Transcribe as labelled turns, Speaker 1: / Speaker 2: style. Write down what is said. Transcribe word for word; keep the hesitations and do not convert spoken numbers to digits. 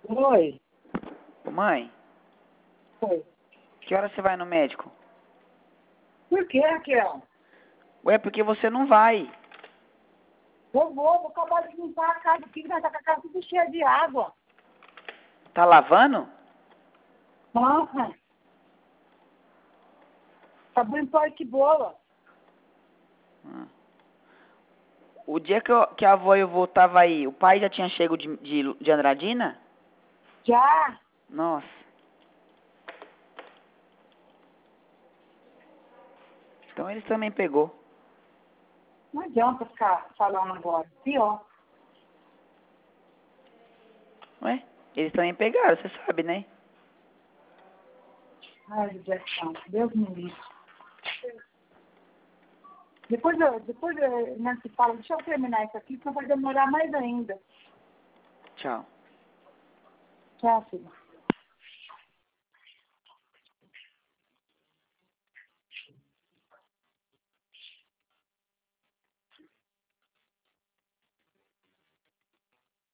Speaker 1: Oi.
Speaker 2: Ô, mãe,
Speaker 1: Oi.
Speaker 2: que hora você vai no médico?
Speaker 1: Por que, Raquel?
Speaker 2: Ué, porque você não vai.
Speaker 1: Eu vou, vou acabar de limpar a casa aqui, que nós tá com a casa tudo cheia de água.
Speaker 2: Tá lavando?
Speaker 1: Nossa. Tá bem forte que boa.
Speaker 2: Hum. O dia que, eu, que a avó e o vô tava aí, o pai já tinha chego de, de, de Andradina?
Speaker 1: Já.
Speaker 2: Nossa. Então eles também pegou.
Speaker 1: Não adianta ficar falando agora. Pior.
Speaker 2: Ué, eles também pegaram, você sabe, né?
Speaker 1: Ai, Deus, Deus me livre. Depois, eu, depois eu, né, se fala, deixa eu terminar isso aqui, senão vai demorar mais ainda.
Speaker 2: Tchau.
Speaker 1: Tchau, filho.